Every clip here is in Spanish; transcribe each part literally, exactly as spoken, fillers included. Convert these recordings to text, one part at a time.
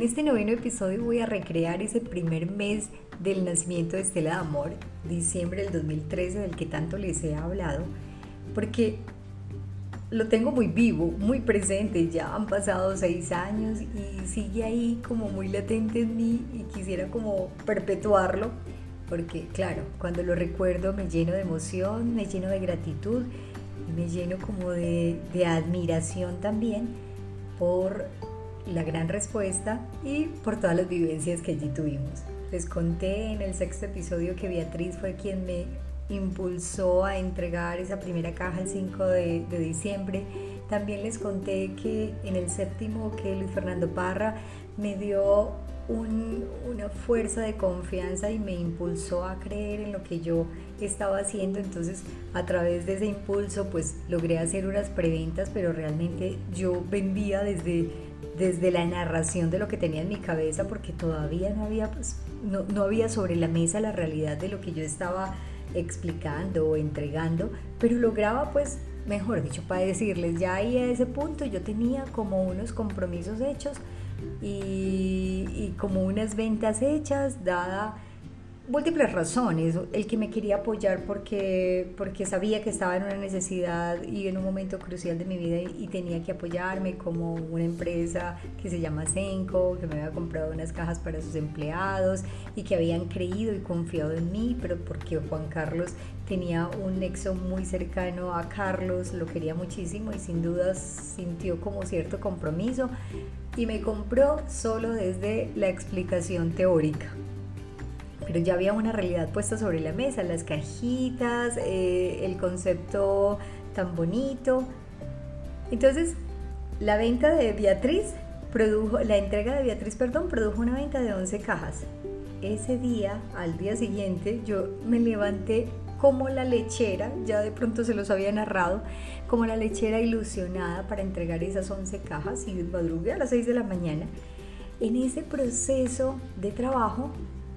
este noveno episodio voy a recrear ese primer mes del nacimiento de Estela de Amor, diciembre del dos mil trece, del que tanto les he hablado, porque lo tengo muy vivo, muy presente. Ya han pasado seis años y sigue ahí como muy latente en mí y quisiera como perpetuarlo, porque claro, cuando lo recuerdo me lleno de emoción, me lleno de gratitud y me lleno como de, de admiración también por la gran respuesta y por todas las vivencias que allí tuvimos. Les conté en el sexto episodio que Beatriz fue quien me impulsó a entregar esa primera caja el cinco de, de diciembre. También les conté que en el séptimo que Luis Fernando Parra me dio un, una fuerza de confianza y me impulsó a creer en lo que yo estaba haciendo. Entonces, a través de ese impulso pues logré hacer unas preventas, pero realmente yo vendía desde, desde la narración de lo que tenía en mi cabeza, porque todavía no había, pues, no, no había sobre la mesa la realidad de lo que yo estaba explicando o entregando, pero lograba, pues, mejor dicho, para decirles, ya ahí a ese punto yo tenía como unos compromisos hechos y, y como unas ventas hechas, dada múltiples razones. El que me quería apoyar porque, porque sabía que estaba en una necesidad y en un momento crucial de mi vida y, y tenía que apoyarme, como una empresa que se llama Senco, que me había comprado unas cajas para sus empleados y que habían creído y confiado en mí, pero porque Juan Carlos tenía un nexo muy cercano a Carlos, lo quería muchísimo y sin dudas sintió como cierto compromiso y me compró solo desde la explicación teórica. Pero ya había una realidad puesta sobre la mesa, las cajitas, eh, el concepto tan bonito. Entonces, la venta de Beatriz produjo, la entrega de Beatriz, perdón, produjo una venta de once cajas. Ese día, al día siguiente, yo me levanté como la lechera, ya de pronto se los había narrado, como la lechera ilusionada para entregar esas once cajas y madrugué a las seis de la mañana. En ese proceso de trabajo,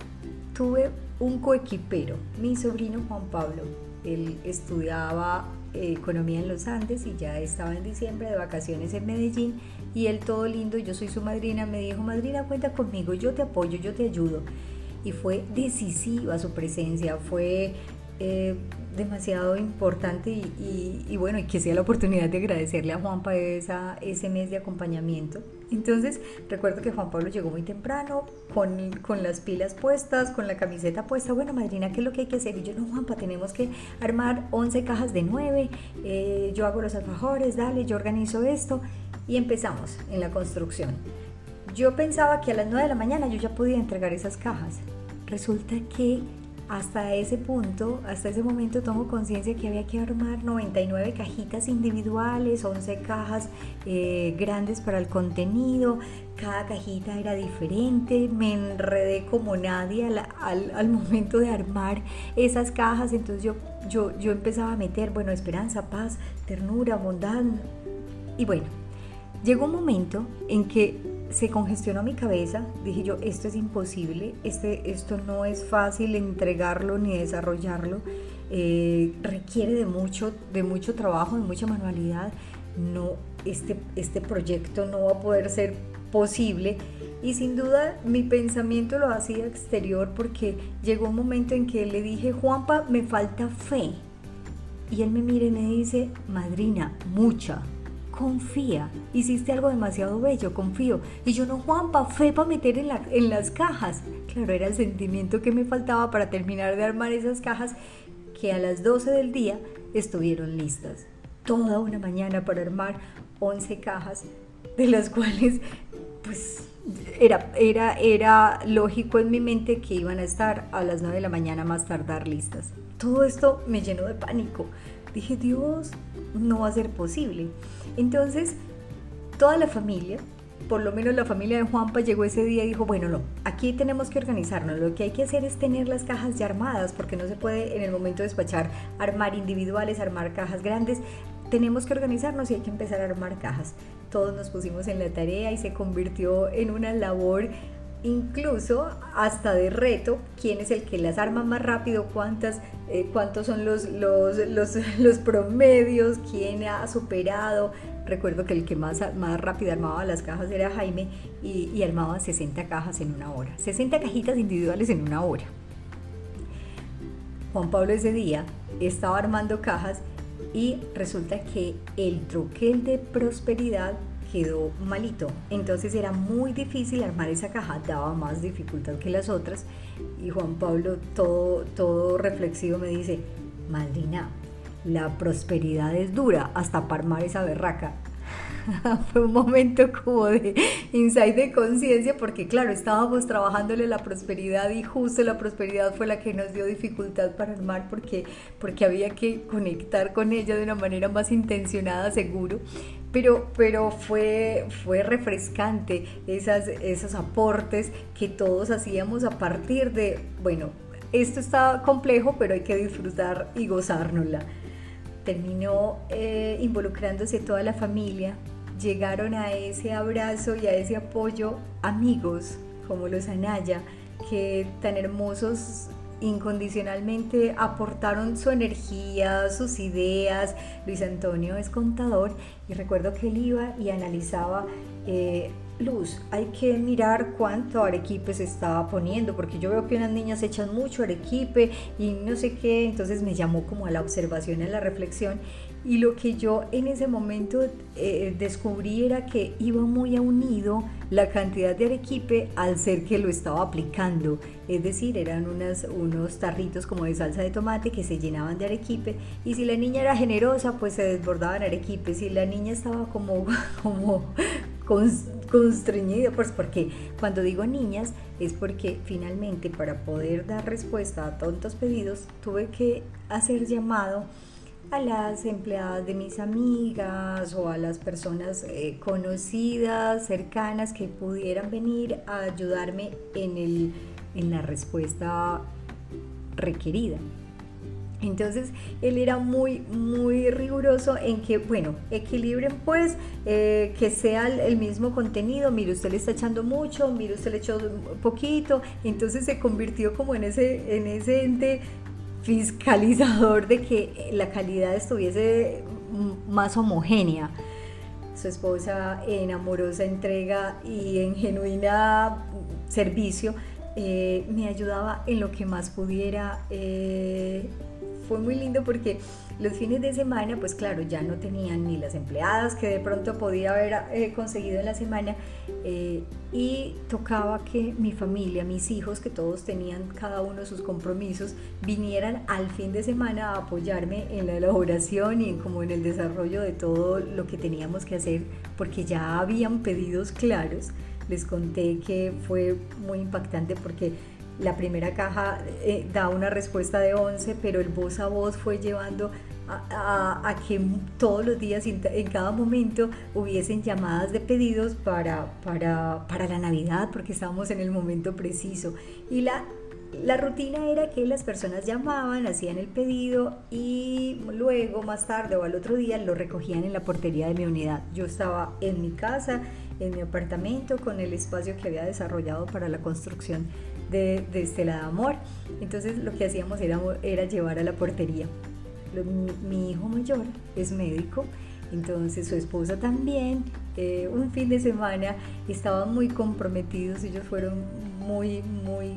tuve un coequipero, mi sobrino Juan Pablo. Él estudiaba eh, economía en los Andes y ya estaba en diciembre de vacaciones en Medellín, y él, todo lindo, yo soy su madrina, me dijo: madrina, cuenta conmigo, yo te apoyo, yo te ayudo. Y fue decisiva su presencia, fue eh, demasiado importante y, y, y bueno, y que sea la oportunidad de agradecerle a Juanpa esa, ese mes de acompañamiento. Entonces recuerdo que Juan Pablo llegó muy temprano, con, con las pilas puestas, con la camiseta puesta. Bueno, madrina, ¿qué es lo que hay que hacer? Y yo: no, Juanpa, tenemos que armar once cajas de nueve, eh, yo hago los alfajores, dale, yo organizo esto. Y empezamos en la construcción. Yo pensaba que a las nueve de la mañana yo ya podía entregar esas cajas. Resulta que hasta ese punto, hasta ese momento tomo conciencia que había que armar noventa y nueve cajitas individuales, once cajas eh, grandes para el contenido. Cada cajita era diferente, me enredé como nadie al, al, al momento de armar esas cajas. Entonces yo, yo, yo empezaba a meter, bueno, esperanza, paz, ternura, bondad. Y bueno, llegó un momento en que se congestionó mi cabeza. Dije yo: esto es imposible, este, esto no es fácil entregarlo ni desarrollarlo, eh, requiere de mucho, de mucho trabajo, de mucha manualidad. No, este, este proyecto no va a poder ser posible. Y sin duda mi pensamiento lo hacía exterior, porque llegó un momento en que le dije: Juanpa, me falta fe. Y él me mira y me dice: madrina, mucha. Confía, hiciste algo demasiado bello, confío. Y yo: no, Juanpa, fe para meter en, la, en las cajas. Claro, era el sentimiento que me faltaba para terminar de armar esas cajas, que a las doce del día estuvieron listas. Toda una mañana para armar once cajas, de las cuales pues era, era, era lógico en mi mente que iban a estar a las nueve de la mañana más tardar listas. Todo esto me llenó de pánico. Dije: Dios, no va a ser posible. Entonces, toda la familia, por lo menos la familia de Juanpa, llegó ese día y dijo: bueno, no, aquí tenemos que organizarnos. Lo que hay que hacer es tener las cajas ya armadas, porque no se puede en el momento de despachar armar individuales, armar cajas grandes. Tenemos que organizarnos y hay que empezar a armar cajas. Todos nos pusimos en la tarea y se convirtió en una labor incluso hasta de reto, quién es el que las arma más rápido, cuántas, eh, cuántos son los, los, los, los promedios, quién ha superado. Recuerdo que el que más, más rápido armaba las cajas era Jaime y, y armaba sesenta cajas en una hora, sesenta cajitas individuales en una hora. Juan Pablo ese día estaba armando cajas y resulta que el troquel de prosperidad quedó malito, entonces era muy difícil armar esa caja, daba más dificultad que las otras, y Juan Pablo todo, todo reflexivo me dice: Madrina, la prosperidad es dura hasta para armar esa berraca. Fue un momento como de insight de conciencia, porque claro, estábamos trabajándole la prosperidad y justo la prosperidad fue la que nos dio dificultad para armar, porque, porque había que conectar con ella de una manera más intencionada, seguro. Pero, pero fue, fue refrescante esas, esos aportes que todos hacíamos a partir de, bueno, esto está complejo, pero hay que disfrutar y gozárnosla. Terminó eh, involucrándose toda la familia, llegaron a ese abrazo y a ese apoyo amigos como los Anaya, que tan hermosos incondicionalmente aportaron su energía, sus ideas. Luis Antonio es contador y recuerdo que él iba y analizaba, eh, Luz, hay que mirar cuánto arequipe se estaba poniendo, porque yo veo que unas niñas echan mucho arequipe y no sé qué. Entonces me llamó como a la observación, a la reflexión, y lo que yo en ese momento eh, descubrí era que iba muy unido la cantidad de arequipe al ser que lo estaba aplicando, es decir, eran unas, unos tarritos como de salsa de tomate que se llenaban de arequipe, y si la niña era generosa pues se desbordaban arequipe, si la niña estaba como, como constreñida, pues porque cuando digo niñas es porque finalmente para poder dar respuesta a tantos pedidos tuve que hacer llamado a las empleadas de mis amigas o a las personas eh, conocidas, cercanas, que pudieran venir a ayudarme en, el, en la respuesta requerida. Entonces él era muy muy riguroso en que, bueno, equilibren pues, eh, que sea el, el mismo contenido. Mire, usted le está echando mucho, mire, usted le echó poquito. Entonces se convirtió como en ese, en ese ente fiscalizador de que la calidad estuviese más homogénea. Su esposa, en amorosa entrega y en genuina servicio, eh, me ayudaba en lo que más pudiera. Eh, fue muy lindo porque los fines de semana, pues claro, ya no tenían ni las empleadas que de pronto podía haber eh, conseguido en la semana, eh, y tocaba que mi familia, mis hijos, que todos tenían cada uno sus compromisos, vinieran al fin de semana a apoyarme en la elaboración y en, como en el desarrollo de todo lo que teníamos que hacer, porque ya habían pedidos claros. Les conté que fue muy impactante porque la primera caja eh, da una respuesta de once, pero el voz a voz fue llevando a, a, a que todos los días, en cada momento, hubiesen llamadas de pedidos para, para, para la Navidad, porque estábamos en el momento preciso. Y la, la rutina era que las personas llamaban, hacían el pedido y luego, más tarde o al otro día, lo recogían en la portería de mi unidad. Yo estaba en mi casa, en mi apartamento, con el espacio que había desarrollado para la construcción de, de Estela de Amor. Entonces lo que hacíamos era, era llevar a la portería. Lo, mi, mi hijo mayor es médico, entonces su esposa también. Eh, un fin de semana estaban muy comprometidos, ellos fueron muy, muy,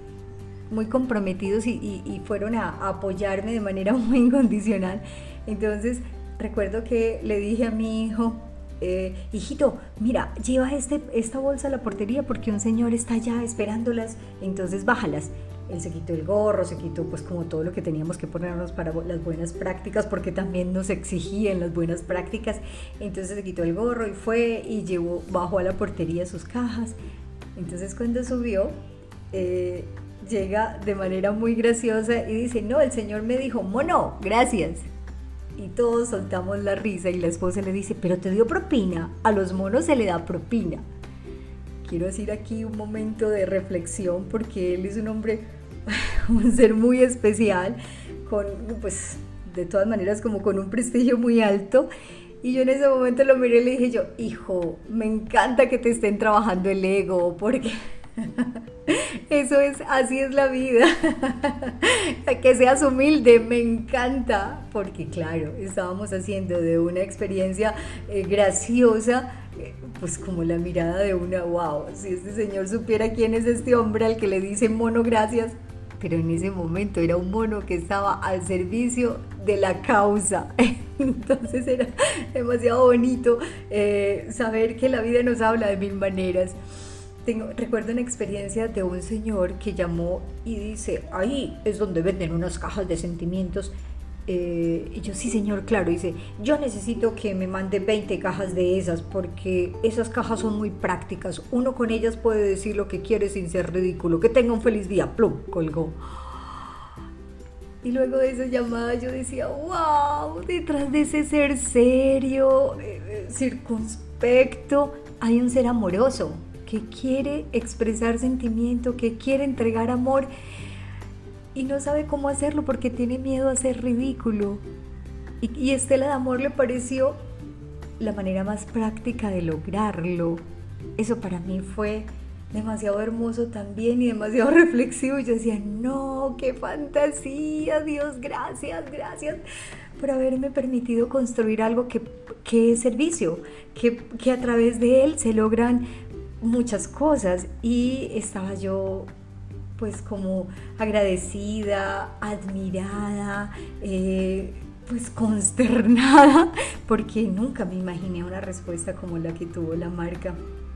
muy comprometidos y, y, y fueron a, a apoyarme de manera muy incondicional. Entonces recuerdo que le dije a mi hijo: Eh, hijito, mira, lleva este, esta bolsa a la portería porque un señor está allá esperándolas, entonces bájalas. Él se quitó el gorro, se quitó pues como todo lo que teníamos que ponernos para las buenas prácticas, porque también nos exigían las buenas prácticas. Entonces se quitó el gorro y fue y llevó, bajó a la portería sus cajas. Entonces cuando subió, eh, llega de manera muy graciosa y dice: no, el señor me dijo, mono, gracias. Y todos soltamos la risa y la esposa le dice: pero te dio propina, a los monos se le da propina. Quiero decir aquí un momento de reflexión, porque él es un hombre, un ser muy especial, con, pues, de todas maneras como con un prestigio muy alto. Y yo en ese momento lo miré y le dije yo: hijo, me encanta que te estén trabajando el ego, porque Eso es, así es la vida. Que seas humilde, me encanta, porque claro, estábamos haciendo de una experiencia eh, graciosa, eh, pues como la mirada de una, wow, si este señor supiera quién es este hombre al que le dicen mono gracias, pero en ese momento era un mono que estaba al servicio de la causa. Entonces era demasiado bonito eh, saber que la vida nos habla de mil maneras. Tengo, recuerdo una experiencia de un señor que llamó y dice, ahí es donde venden unas cajas de sentimientos. Eh, y yo, sí señor, claro. Dice, yo necesito que me mande veinte cajas de esas porque esas cajas son muy prácticas. Uno con ellas puede decir lo que quiere sin ser ridículo. Que tenga un feliz día. Plum, colgó. Y luego de esa llamada yo decía, wow, detrás de ese ser serio, eh, circunspecto, hay un ser amoroso que quiere expresar sentimiento, que quiere entregar amor y no sabe cómo hacerlo porque tiene miedo a ser ridículo. Y, y Estela D'Amor le pareció la manera más práctica de lograrlo. Eso para mí fue demasiado hermoso también y demasiado reflexivo. Y yo decía, no, qué fantasía, Dios, gracias, gracias por haberme permitido construir algo que, que es servicio, que, que a través de él se logran muchas cosas. Y estaba yo pues como agradecida, admirada, eh, pues consternada, porque nunca me imaginé una respuesta como la que tuvo la marca.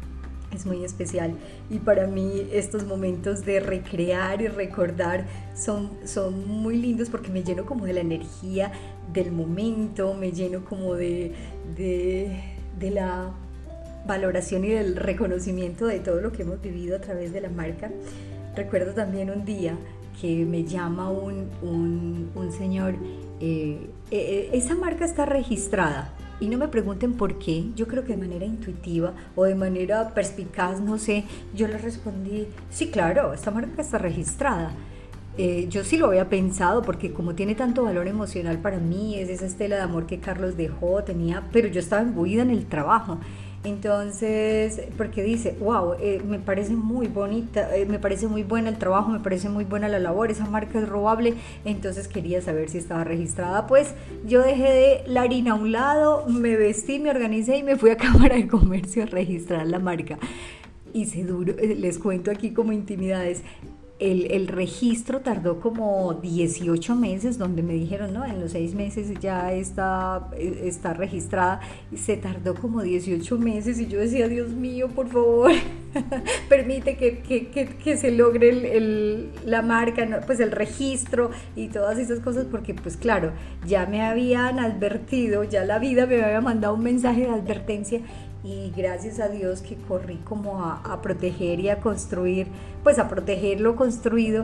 Es muy especial y para mí estos momentos de recrear y recordar son, son muy lindos porque me lleno como de la energía del momento, me lleno como de, de, de la valoración y del reconocimiento de todo lo que hemos vivido a través de la marca. Recuerdo también un día que me llama un, un, un señor, eh, eh, esa marca está registrada. Y no me pregunten por qué, yo creo que de manera intuitiva o de manera perspicaz, no sé, yo le respondí, sí, claro, esta marca está registrada. Eh, yo sí lo había pensado porque como tiene tanto valor emocional para mí, es esa estela de amor que Carlos dejó, tenía, pero yo estaba imbuida en el trabajo. Entonces, porque dice, wow, eh, me parece muy bonita, eh, me parece muy buena el trabajo, me parece muy buena la labor, esa marca es robable, entonces quería saber si estaba registrada. Pues yo dejé de la harina a un lado, me vestí, me organicé y me fui a Cámara de Comercio a registrar la marca. Hice duro, eh, les cuento aquí como intimidades. El, el registro tardó como dieciocho meses, donde me dijeron, no, en los seis meses ya está, está registrada. Se tardó como dieciocho meses y yo decía, Dios mío, por favor, permite que, que, que, que se logre el, el, la marca, ¿no? Pues el registro y todas esas cosas, porque pues claro, ya me habían advertido, ya la vida me había mandado un mensaje de advertencia. Y gracias a Dios que corrí como a, a proteger y a construir, pues a proteger lo construido,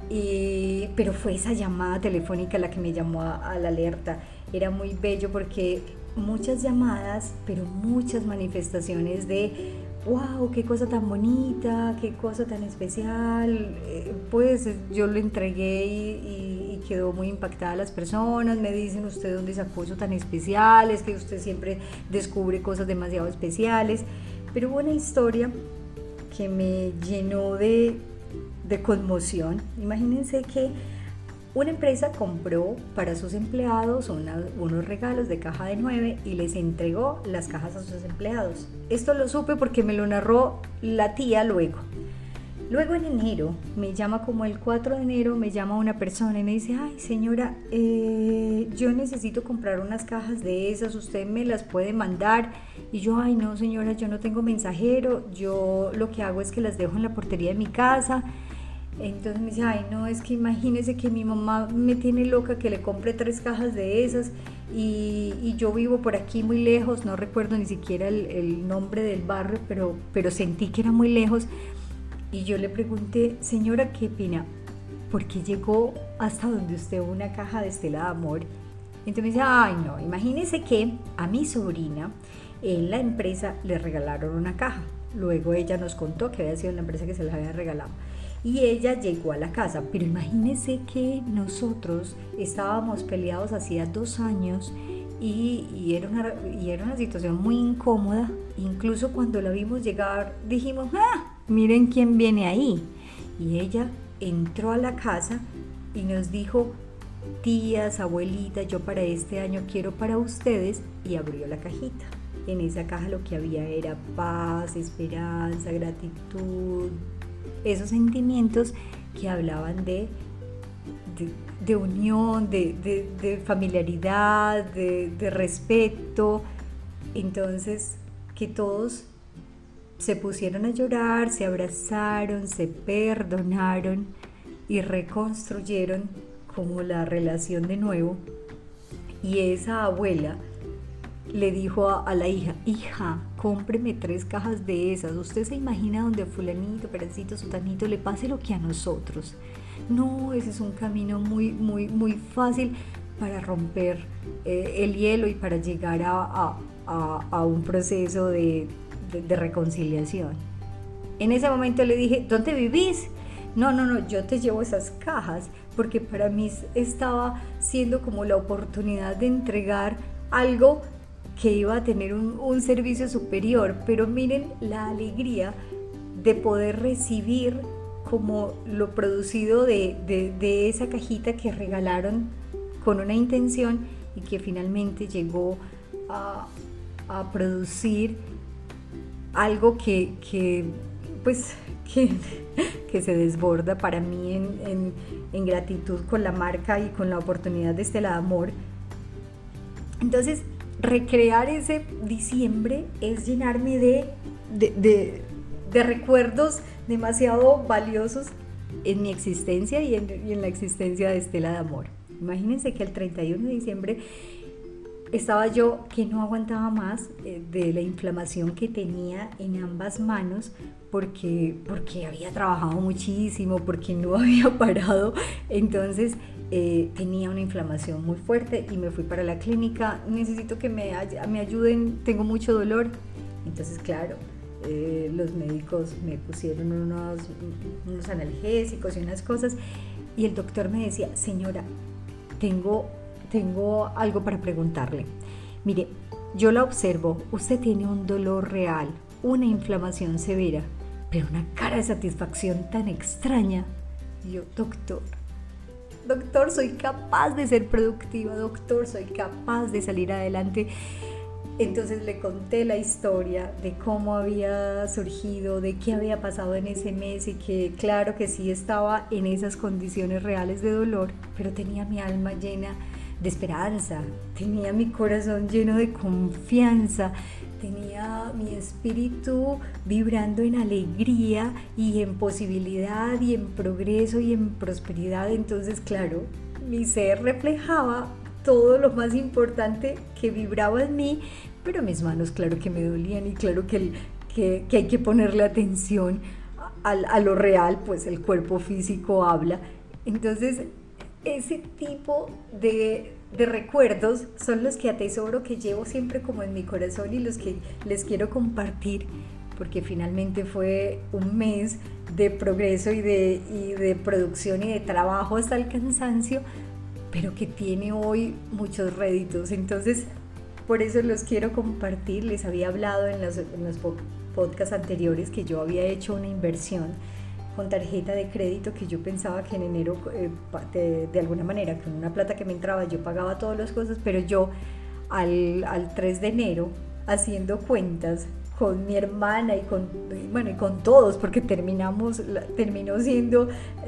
y, pero fue esa llamada telefónica la que me llamó a, a la alerta. Era muy bello porque muchas llamadas, pero muchas manifestaciones de wow, qué cosa tan bonita, qué cosa tan especial. Eh, pues yo lo entregué y, y, y quedó muy impactada las personas. Me dicen, usted dónde sacó eso tan especial, es que usted siempre descubre cosas demasiado especiales. Pero hubo una historia que me llenó de, de conmoción. Imagínense que una empresa compró para sus empleados una, unos regalos de caja de nueve y les entregó las cajas a sus empleados. Esto lo supe porque me lo narró la tía luego. Luego en enero, me llama como el cuatro de enero, me llama una persona y me dice, ay señora, eh, yo necesito comprar unas cajas de esas, usted me las puede mandar. Y yo, ay no señora, yo no tengo mensajero, yo lo que hago es que las dejo en la portería de mi casa. Entonces me dice, ay no, es que imagínese que mi mamá me tiene loca que le compre tres cajas de esas y, y yo vivo por aquí muy lejos, no recuerdo ni siquiera el, el nombre del barrio, pero, pero sentí que era muy lejos. Y yo le pregunté, señora, ¿qué opina? ¿Por qué llegó hasta donde usted una caja de Estela D'Amor? Entonces me dice, ay no, imagínese que a mi sobrina en la empresa le regalaron una caja. Luego ella nos contó que había sido la empresa que se las había regalado. Y ella llegó a la casa, pero imagínense que nosotros estábamos peleados hacía dos años y, y, era una, y era una situación muy incómoda. Incluso cuando la vimos llegar dijimos, ah, miren quién viene ahí. Y ella entró a la casa y nos dijo, tías, abuelita, yo para este año quiero para ustedes, y abrió la cajita. En esa caja lo que había era paz, esperanza, gratitud, esos sentimientos que hablaban de, de, de unión, de, de, de familiaridad, de, de respeto. Entonces, que todos se pusieron a llorar, se abrazaron, se perdonaron y reconstruyeron como la relación de nuevo. Y esa abuela le dijo a, a la hija, hija, cómpreme tres cajas de esas. Usted se imagina donde a fulanito, perancito, sutanito le pase lo que a nosotros. No, ese es un camino muy, muy, muy fácil para romper eh, el hielo y para llegar a, a, a, a un proceso de, de, de reconciliación. En ese momento le dije, ¿dónde vivís? No, no, no, yo te llevo esas cajas, porque para mí estaba siendo como la oportunidad de entregar algo que iba a tener un, un servicio superior, pero miren la alegría de poder recibir como lo producido de, de, de esa cajita que regalaron con una intención y que finalmente llegó a, a producir algo que, que pues que, que se desborda para mí en, en, en gratitud con la marca y con la oportunidad de Estela D'Amor. Entonces, recrear ese diciembre es llenarme de, de, de, de recuerdos demasiado valiosos en mi existencia y en, y en la existencia de Estela D'Amor. Imagínense que el treinta y uno de diciembre estaba yo que no aguantaba más eh, de la inflamación que tenía en ambas manos, porque, porque había trabajado muchísimo, porque no había parado. Entonces eh, tenía una inflamación muy fuerte y me fui para la clínica. Necesito que me, me ayuden, tengo mucho dolor. Entonces, claro, eh, los médicos me pusieron unos, unos analgésicos y unas cosas, y el doctor me decía, señora, tengo, tengo algo para preguntarle. Mire, yo la observo, usted tiene un dolor real, una inflamación severa, pero una cara de satisfacción tan extraña. Y yo, doctor, doctor, soy capaz de ser productiva, doctor, soy capaz de salir adelante. Entonces le conté la historia de cómo había surgido, de qué había pasado en ese mes, y que claro que sí estaba en esas condiciones reales de dolor, pero tenía mi alma llena de esperanza, tenía mi corazón lleno de confianza, tenía mi espíritu vibrando en alegría y en posibilidad y en progreso y en prosperidad. Entonces, claro, mi ser reflejaba todo lo más importante que vibraba en mí, pero mis manos claro que me dolían, y claro que, el, que, que hay que ponerle atención a, a lo real, pues el cuerpo físico habla. Entonces, ese tipo de, de recuerdos son los que atesoro, que llevo siempre como en mi corazón y los que les quiero compartir, porque finalmente fue un mes de progreso y de, y de producción y de trabajo hasta el cansancio, pero que tiene hoy muchos réditos. Entonces, por eso los quiero compartir. Les había hablado en los, en los podcasts anteriores que yo había hecho una inversión con tarjeta de crédito, que yo pensaba que en enero eh, de, de alguna manera con una plata que me entraba yo pagaba todas las cosas, pero yo al, al tres de enero, haciendo cuentas con mi hermana y con, bueno, y con todos, porque terminamos, la, terminó siendo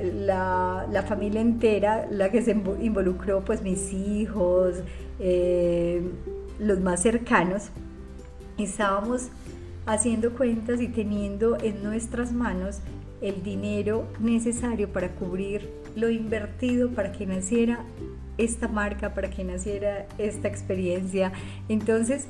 la, la familia entera la que se involucró, pues mis hijos, eh, los más cercanos. Estábamos haciendo cuentas y teniendo en nuestras manos el dinero necesario para cubrir lo invertido, para que naciera esta marca, para que naciera esta experiencia. Entonces,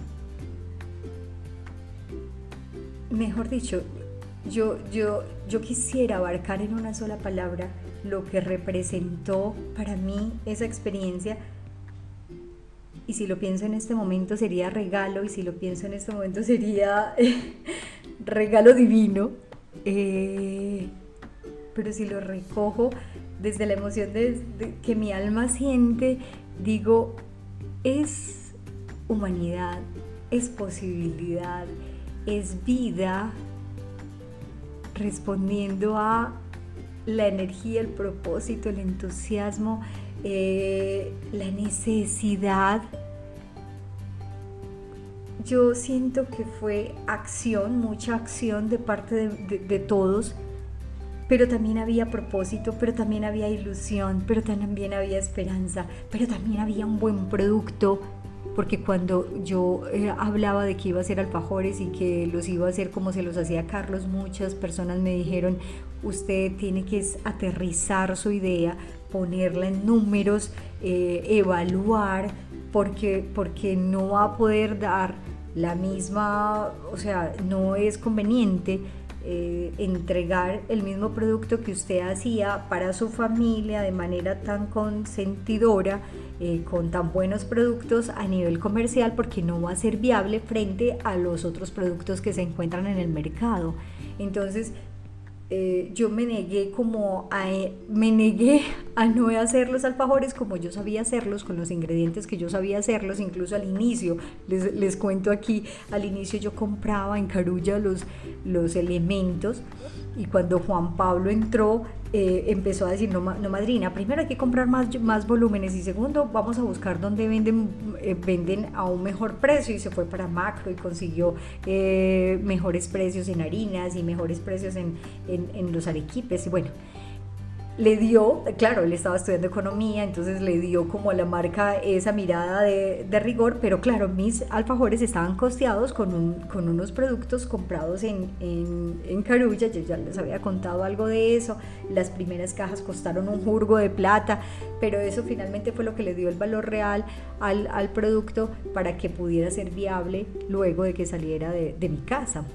mejor dicho, yo, yo, yo quisiera abarcar en una sola palabra lo que representó para mí esa experiencia. Y si lo pienso en este momento sería regalo, y si lo pienso en este momento sería regalo divino. Eh, pero si lo recojo desde la emoción de, de que mi alma siente, digo, es humanidad, es posibilidad, es vida, respondiendo a la energía, el propósito, el entusiasmo, eh, la necesidad. Yo siento que fue acción, mucha acción de parte de, de, de todos, pero también había propósito, pero también había ilusión, pero también había esperanza, pero también había un buen producto, porque cuando yo eh, hablaba de que iba a hacer alfajores y que los iba a hacer como se los hacía Carlos, muchas personas me dijeron, usted tiene que aterrizar su idea, ponerla en números, eh, evaluar, porque, porque no va a poder dar la misma, o sea, no es conveniente eh, entregar el mismo producto que usted hacía para su familia de manera tan consentidora, eh, con tan buenos productos a nivel comercial, porque no va a ser viable frente a los otros productos que se encuentran en el mercado. Entonces, Eh, yo me negué como a, me negué a no hacer los alfajores como yo sabía hacerlos, con los ingredientes que yo sabía hacerlos. Incluso al inicio, les, les cuento aquí, al inicio yo compraba en Carulla los, los elementos, y cuando Juan Pablo entró, eh, empezó a decir, no, no madrina, primero hay que comprar más, más volúmenes, y segundo vamos a buscar dónde venden, eh, venden a un mejor precio, y se fue para Macro y consiguió eh, mejores precios en harinas y mejores precios en, en, en los arequipes. Y bueno, le dio, claro, él estaba estudiando economía, entonces le dio como a la marca esa mirada de, de rigor, pero claro, mis alfajores estaban costeados con, un, con unos productos comprados en, en, en Carulla. Yo ya les había contado algo de eso. Las primeras cajas costaron un jurgo de plata, pero eso finalmente fue lo que le dio el valor real al, al producto para que pudiera ser viable luego de que saliera de, de mi casa.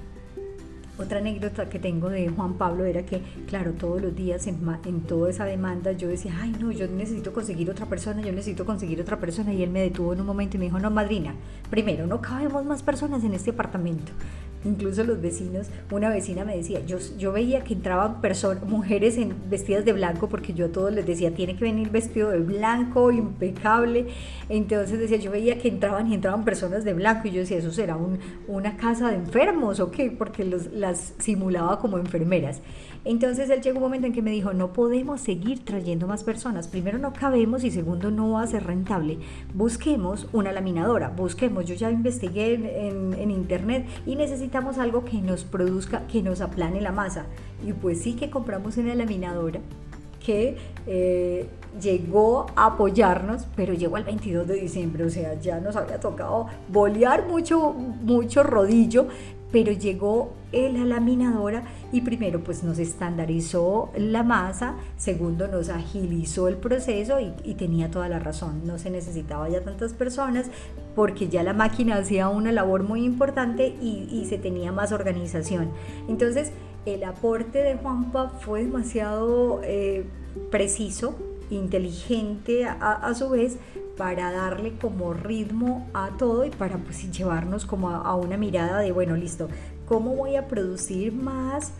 Otra anécdota que tengo de Juan Pablo era que, claro, todos los días en, en toda esa demanda yo decía, ay no, yo necesito conseguir otra persona, yo necesito conseguir otra persona, y él me detuvo en un momento y me dijo, no madrina, primero, no cabemos más personas en este apartamento. Incluso los vecinos, una vecina me decía, yo, yo veía que entraban personas, mujeres en, vestidas de blanco, porque yo a todos les decía, tiene que venir vestido de blanco, impecable. Entonces decía, yo veía que entraban y entraban personas de blanco, y yo decía, ¿eso será un, una casa de enfermos o qué? Porque los, las simulaba como enfermeras. Entonces él llegó un momento en que me dijo, no podemos seguir trayendo más personas, primero no cabemos y segundo no va a ser rentable, busquemos una laminadora, busquemos, yo ya investigué en, en, en internet y necesitamos algo que nos produzca, que nos aplane la masa. Y pues sí que compramos una laminadora que eh, llegó a apoyarnos, pero llegó el veintidós de diciembre, o sea, ya nos había tocado bolear mucho, mucho rodillo, pero llegó la laminadora y primero pues nos estandarizó la masa, segundo nos agilizó el proceso, y, y tenía toda la razón, no se necesitaba ya tantas personas porque ya la máquina hacía una labor muy importante y, y se tenía más organización. Entonces el aporte de Juanpa fue demasiado eh, preciso, inteligente a, a su vez, para darle como ritmo a todo y para pues llevarnos como a, a una mirada de, bueno, listo, ¿cómo voy a producir más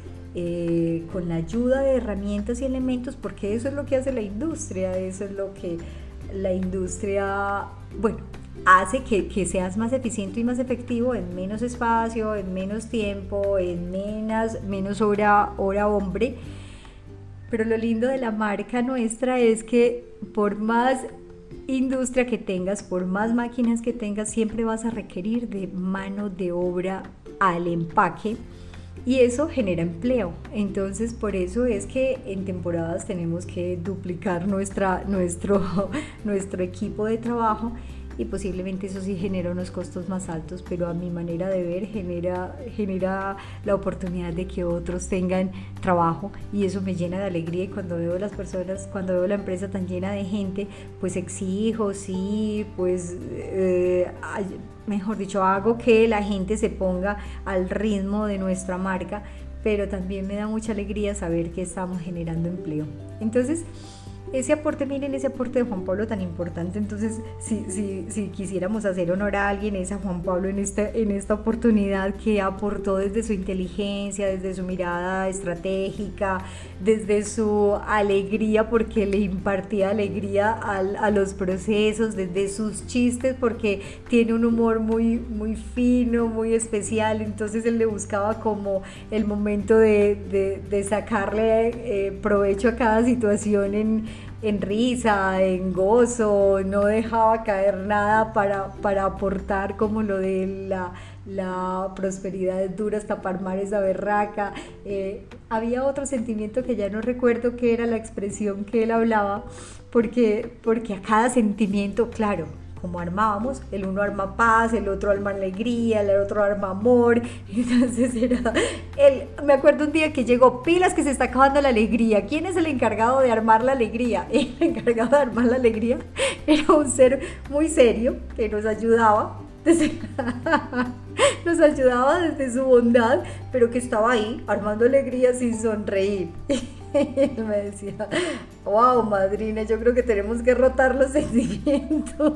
eh, con la ayuda de herramientas y elementos? Porque eso es lo que hace la industria, eso es lo que la industria, bueno, hace que, que seas más eficiente y más efectivo en menos espacio, en menos tiempo, en menos, menos hora, hora hombre. Pero lo lindo de la marca nuestra es que por más industria que tengas, por más máquinas que tengas, siempre vas a requerir de mano de obra al empaque, y eso genera empleo. Entonces por eso es que en temporadas tenemos que duplicar nuestra, nuestro, nuestro equipo de trabajo, y posiblemente eso sí genera unos costos más altos, pero a mi manera de ver genera, genera la oportunidad de que otros tengan trabajo, y eso me llena de alegría. Y cuando veo las personas, cuando veo la empresa tan llena de gente, pues exijo, sí, pues eh, mejor dicho, hago que la gente se ponga al ritmo de nuestra marca, pero también me da mucha alegría saber que estamos generando empleo. Entonces, ese aporte, miren ese aporte de Juan Pablo tan importante. Entonces, si, si, si quisiéramos hacer honor a alguien, es a Juan Pablo en esta, en esta oportunidad, que aportó desde su inteligencia, desde su mirada estratégica, desde su alegría, porque le impartía alegría a, a los procesos, desde sus chistes, porque tiene un humor muy, muy fino, muy especial. Entonces él le buscaba como el momento de, de, de sacarle eh, provecho a cada situación en, en risa, en gozo. No dejaba caer nada para, para aportar, como lo de la, la prosperidad es dura hasta tapar mares a berraca. Eh, había otro sentimiento que ya no recuerdo qué era la expresión que él hablaba, porque, porque a cada sentimiento, claro, como armábamos, el uno arma paz, el otro arma alegría, el otro arma amor. Entonces era él. Me acuerdo un día que llegó: pilas que se está acabando la alegría. ¿Quién es el encargado de armar la alegría? El encargado de armar la alegría era un ser muy serio que nos ayudaba desde, nos ayudaba desde su bondad, pero que estaba ahí armando alegría sin sonreír. Él me decía: wow, madrina, yo creo que tenemos que rotar los sentimientos.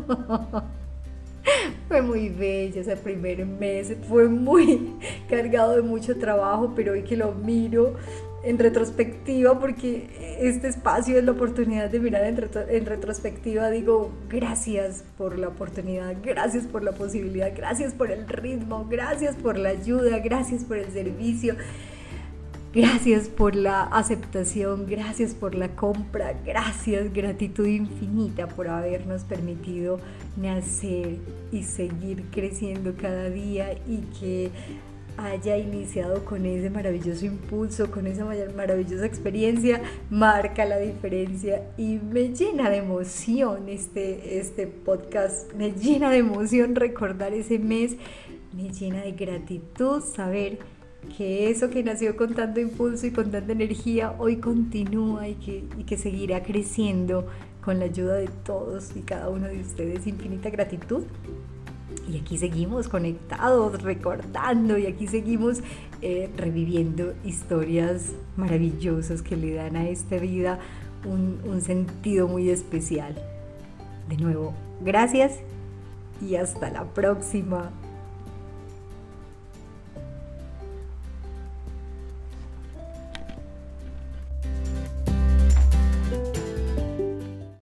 Fue muy bello ese primer mes, fue muy cargado de mucho trabajo, pero hoy que lo miro en retrospectiva, porque este espacio es la oportunidad de mirar en, retro, en retrospectiva, digo: gracias por la oportunidad, gracias por la posibilidad, gracias por el ritmo, gracias por la ayuda, gracias por el servicio. Gracias por la aceptación, gracias por la compra, gracias, gratitud infinita por habernos permitido nacer y seguir creciendo cada día, y que haya iniciado con ese maravilloso impulso, con esa maravillosa experiencia. Marca la diferencia y me llena de emoción este, este podcast, me llena de emoción recordar ese mes, me llena de gratitud saber que eso que nació con tanto impulso y con tanta energía hoy continúa, y que, y que seguirá creciendo con la ayuda de todos y cada uno de ustedes. Infinita gratitud. Y aquí seguimos conectados, recordando, y aquí seguimos eh, reviviendo historias maravillosas que le dan a esta vida un, un sentido muy especial. De nuevo, gracias y hasta la próxima.